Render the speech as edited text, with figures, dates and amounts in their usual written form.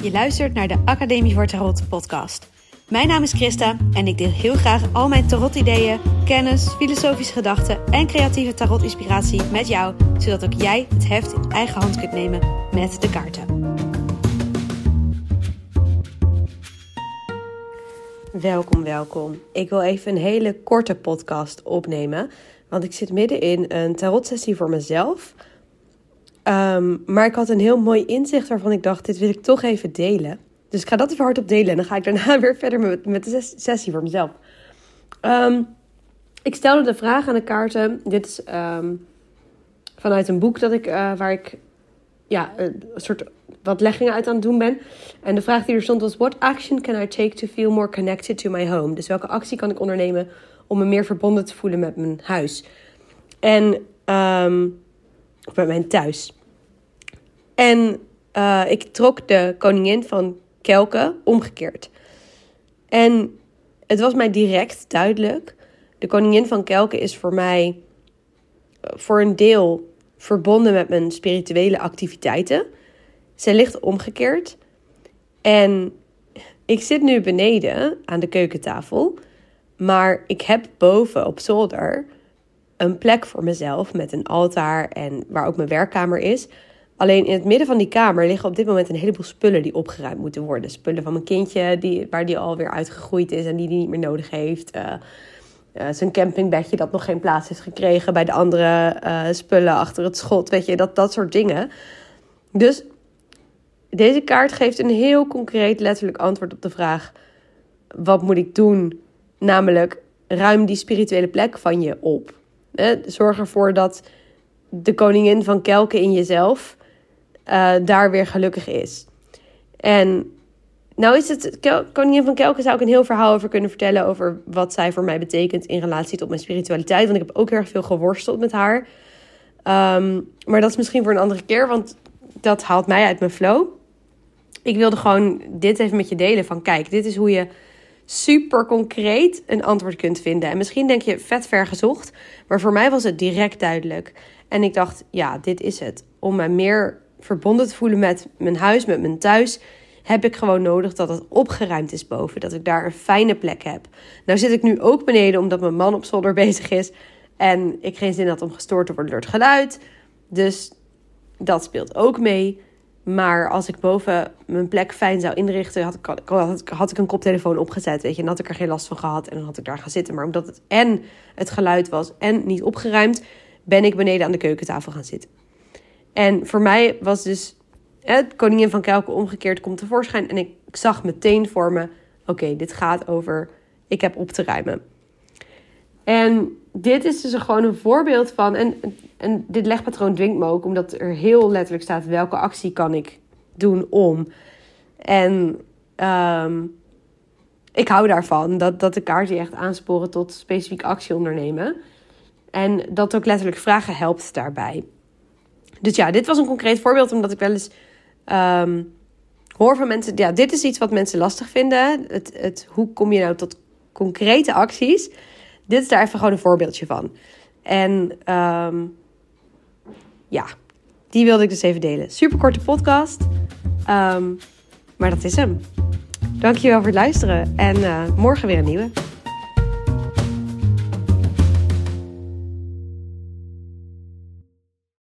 Je luistert naar de Academie voor Tarot podcast. Mijn naam is Christa en ik deel heel graag al mijn tarot-ideeën, kennis, filosofische gedachten en creatieve tarot-inspiratie met jou, zodat ook jij het heft in eigen hand kunt nemen met de kaarten. Welkom. Ik wil even een hele korte podcast opnemen, want ik zit midden in een tarotsessie voor mezelf. Maar ik had een heel mooi inzicht waarvan ik dacht, dit wil ik toch even delen. Dus ik ga dat even hardop delen en dan ga ik daarna weer verder met de sessie voor mezelf. Ik stelde de vraag aan de kaarten. Dit is vanuit een boek waar ik een soort wat leggingen uit aan het doen ben. En de vraag die er stond was: what action can I take to feel more connected to my home? Dus welke actie kan ik ondernemen om me meer verbonden te voelen met mijn huis? En of met mijn thuis. En ik trok de koningin van Kelken omgekeerd. En het was mij direct duidelijk. De koningin van Kelken is voor mij voor een deel verbonden met mijn spirituele activiteiten. Zij ligt omgekeerd. En ik zit nu beneden aan de keukentafel. Maar ik heb boven op zolder een plek voor mezelf met een altaar en waar ook mijn werkkamer is. Alleen in het midden van die kamer liggen op dit moment een heleboel spullen die opgeruimd moeten worden. Spullen van mijn kindje waar die alweer uitgegroeid is en die niet meer nodig heeft. Zijn campingbedje dat nog geen plaats heeft gekregen bij de andere spullen achter het schot. Weet je, dat soort dingen. Dus deze kaart geeft een heel concreet letterlijk antwoord op de vraag: wat moet ik doen? Namelijk, ruim die spirituele plek van je op. Zorg ervoor dat de koningin van Kelken in jezelf daar weer gelukkig is. En nou is het, koningin van Kelken zou ik een heel verhaal over kunnen vertellen over wat zij voor mij betekent in relatie tot mijn spiritualiteit. Want ik heb ook heel erg veel geworsteld met haar. Maar dat is misschien voor een andere keer, want dat haalt mij uit mijn flow. Ik wilde gewoon dit even met je delen van kijk, dit is hoe je super concreet een antwoord kunt vinden. En misschien denk je vet ver gezocht, maar voor mij was het direct duidelijk. En ik dacht, ja, dit is het. Om me meer verbonden te voelen met mijn huis, met mijn thuis, heb ik gewoon nodig dat het opgeruimd is boven. Dat ik daar een fijne plek heb. Nou zit ik nu ook beneden omdat mijn man op zolder bezig is. En ik geen zin had om gestoord te worden door het geluid. Dus dat speelt ook mee. Maar als ik boven mijn plek fijn zou inrichten, had ik een koptelefoon opgezet, weet je. En had ik er geen last van gehad en dan had ik daar gaan zitten. Maar omdat het en het geluid was en niet opgeruimd, ben ik beneden aan de keukentafel gaan zitten. En voor mij was dus koningin van Kelken omgekeerd komt tevoorschijn. En ik zag meteen voor me, oké, dit gaat over, ik heb op te ruimen. En dit is dus gewoon een voorbeeld van, en dit legpatroon dwingt me ook, omdat er heel letterlijk staat, welke actie kan ik doen om. En ik hou daarvan, dat de kaarten je echt aansporen tot specifiek actie ondernemen. En dat ook letterlijk vragen helpt daarbij. Dus ja, dit was een concreet voorbeeld, omdat ik wel eens hoor van mensen, ja, dit is iets wat mensen lastig vinden. Hoe kom je nou tot concrete acties? Dit is daar even gewoon een voorbeeldje van. En die wilde ik dus even delen. Super korte podcast. Maar dat is hem. Dankjewel voor het luisteren. En morgen weer een nieuwe.